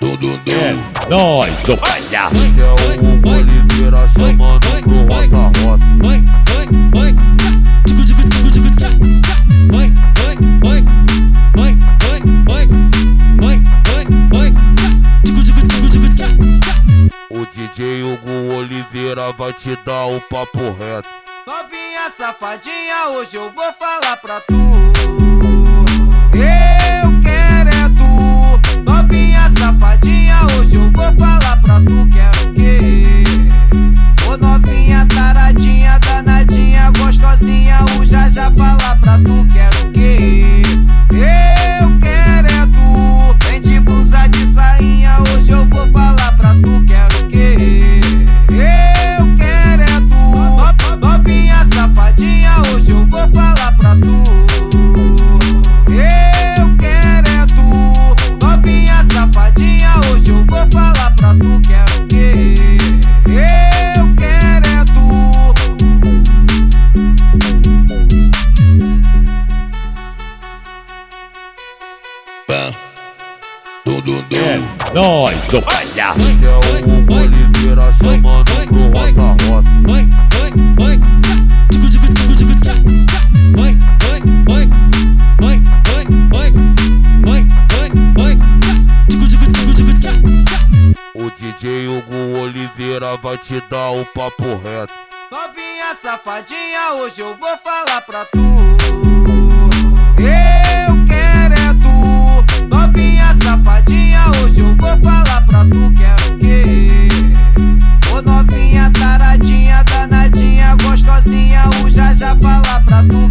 É nóis, ô palhaço. É o Hugo Oliveira chamando pro Rosa Roça. O DJ Hugo Oliveira vai te dar o papo reto. Novinha safadinha, hoje eu vou falar pra tu. Eu quero é tu. Novinha safadinha, hoje eu vou falar pra tu. Quero o quê? Ô novinha taradinha, danadinha, gostosinha, o já falar pra tu. Quero o quê? Eu quero é tu. Vem de blusa de sainha, hoje eu vou falar pra tu. Quero o quê? Eu quero é tu. Novinha safadinha, hoje eu vou falar pra tu. Eu quero é tu. Novinha safadinha, hoje eu vou falar pra tu. Quero o quê? Eu quero é tu. É nóis, ô palhaço. É o Hugo Oliveira chamando pro Rosa Roça. O DJ Hugo Oliveira vai te dar o papo reto. Novinha safadinha, hoje eu vou falar pra tu. Eu quero é tu. Novinha safadinha, hoje eu vou falar pra tu. Quero o quê? Ô novinha taradinha, danadinha, gostosinha, o já falar pra tu.